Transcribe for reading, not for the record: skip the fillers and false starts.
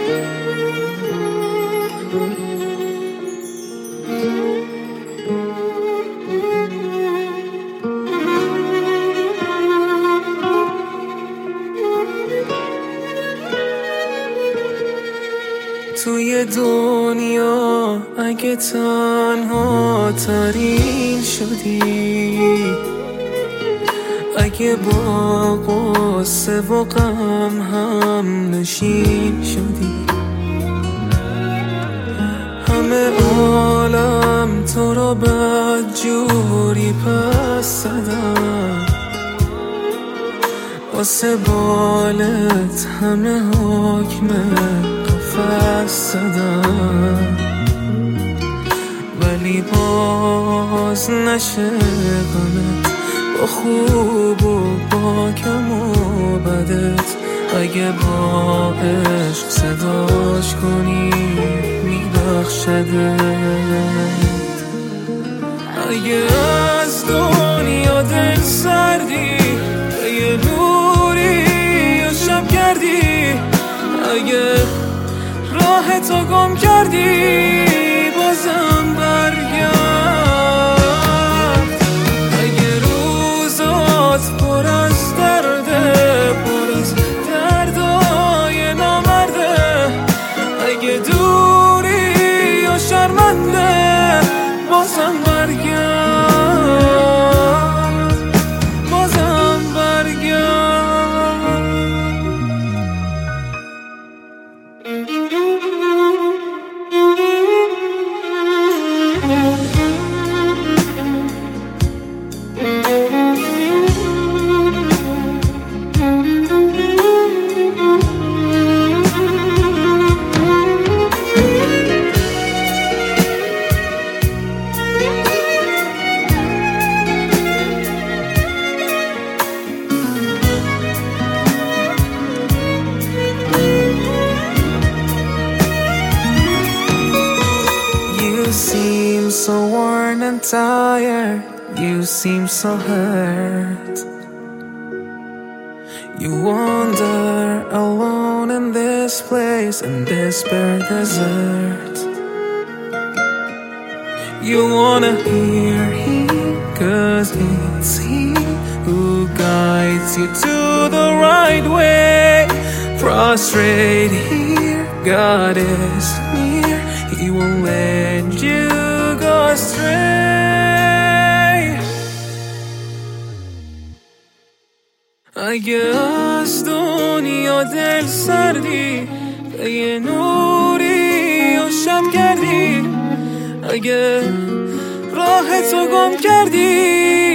توی دنیا اگه تنها ترین شدی، اگه با غصه و غم هم نشین شدی، همه عالم تو رو بدجوری پس زدن، واسه بالت همه حکم قفس زدن، ولی باز نشه غمت با خوب و با کم و بدت. اگه با عشق صداش کنی میبخشدت. اگه از دنیا دل سردی به یه نوری و شب کردی، اگه راه تو گم کردی بازم برگرد. اگه روزات پر از درده، پر از دردای نامرده، اگه دوری و شرمنده بازم برگرد، بازم برگرد. You seem so worn and tired, you seem so hurt. You wander alone in this place, in this bare desert. You wanna hear him, 'cause it's he who guides you to the right way. Prostrate here, God is near, he won't let you go astray. اگه از دنیا دل سردی به یه نوری و شب کردی، اگه راه تو گم کردی